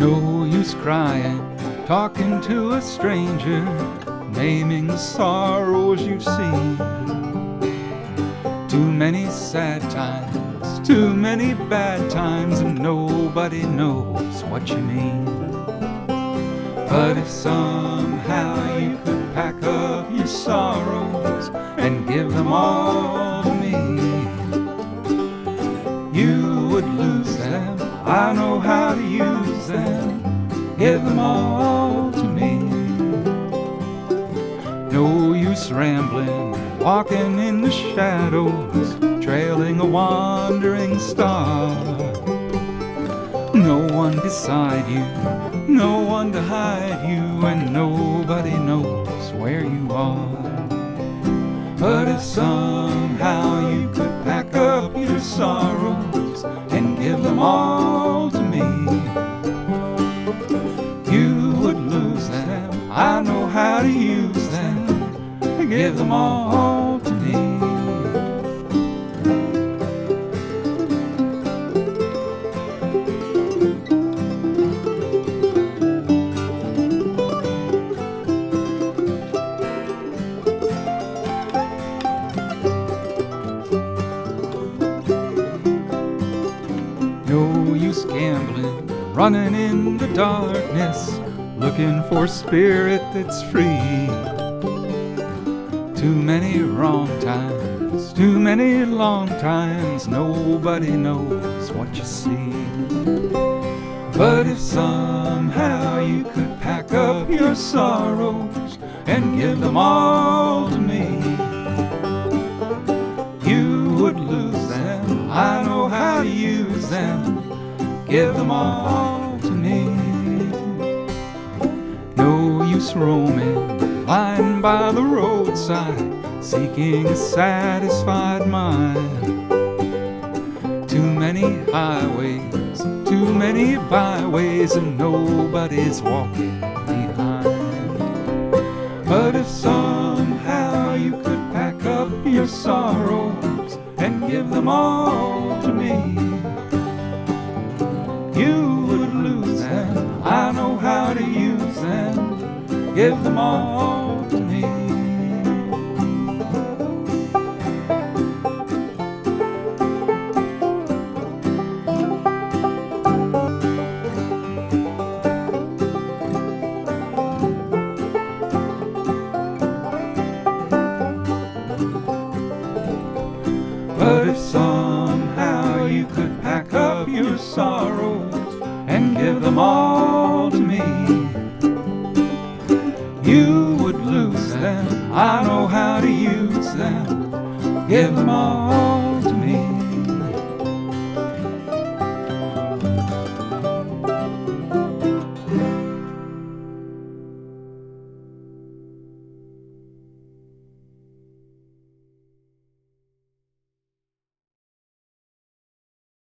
No use crying, talking to a stranger, naming the sorrows you've seen. Too many sad times, too many bad times, and nobody knows what you mean. But if somehow you could pack up your sorrows and give them all to me, you would lose them. I know how to use them. Give them all to me. No use rambling, walking in the shadows, trailing a wandering star. No one beside you, no one to hide you, and nobody knows where you are. But if somehow you could pack up your sorrows and give them all to me, you would lose them. I know how to use them. Give them all to me. No use gambling, running in the darkness, looking for a spirit that's free. Too many wrong times, too many long times, nobody knows what you see. But if somehow you could pack up your sorrows and give them all to me, you would lose them. I know how to use them. Give them all to me. No use roaming, lying by the roadside, seeking a satisfied mind. Too many highways, too many byways, and nobody's walking behind. But if somehow you could pack up your sorrows and give them all to me, you would lose them. I know how to use them. Give them all to me. But if somehow you could pack up your sorrows and give them all to me, you would lose them. I know how to use them. Give them all